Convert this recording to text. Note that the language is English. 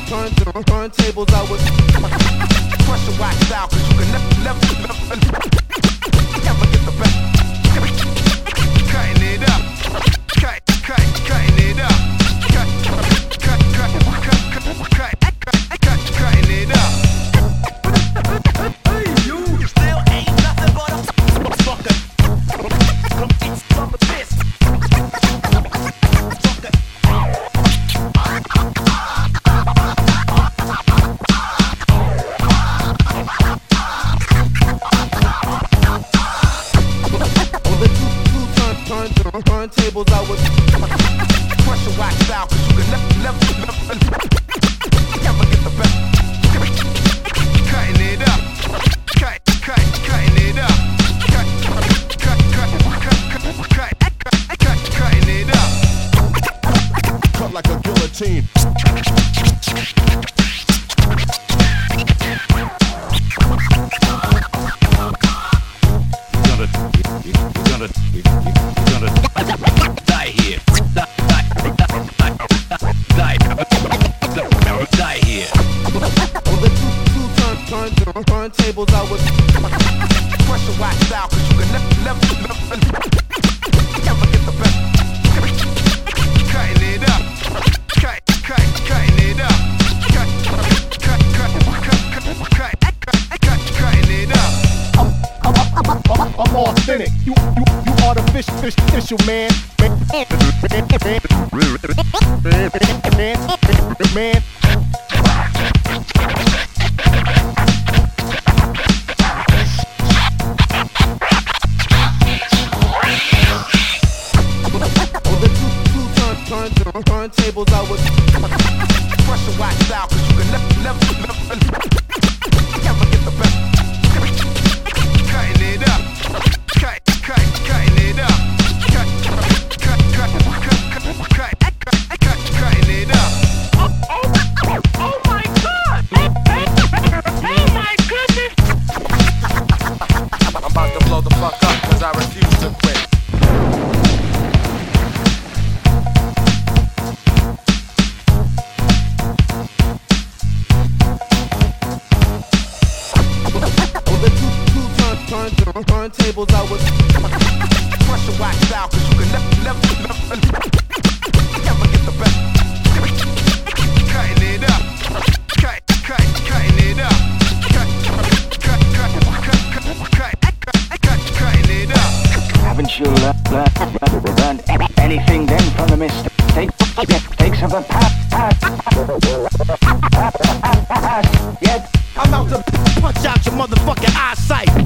turntables, I was pressure wax style, cause you can never get the best. Cutting it up, cutting it up, cutting it up. You still ain't nothing but a fucker. Come get some of this. Turntables, I was pressure wax style, cause you can never get the best. Cutting it up, cutting it up, cutting it up. Cut like a guillotine. Die here. Die here. On the two turntables, I was pressure wax style, cause you can never get the best. Cutting it up, cutting it up, cutting it up. I'm authentic. You artificial, man. Man. Turntables, I was pressure wax style, cause you can never get the best. Cutting it up, cutting it up, cutting it up. Oh my God! Oh my goodness! I'm about to blow the fuck up, cause I refuse to quit. Turntables, I was pressure wax style, cause you can never get the best. Cutting it up, cutting it up, cutting it up. Haven't you learned anything then from the mistakes of the past? Yet I'm out to punch out your motherfucking eyesight.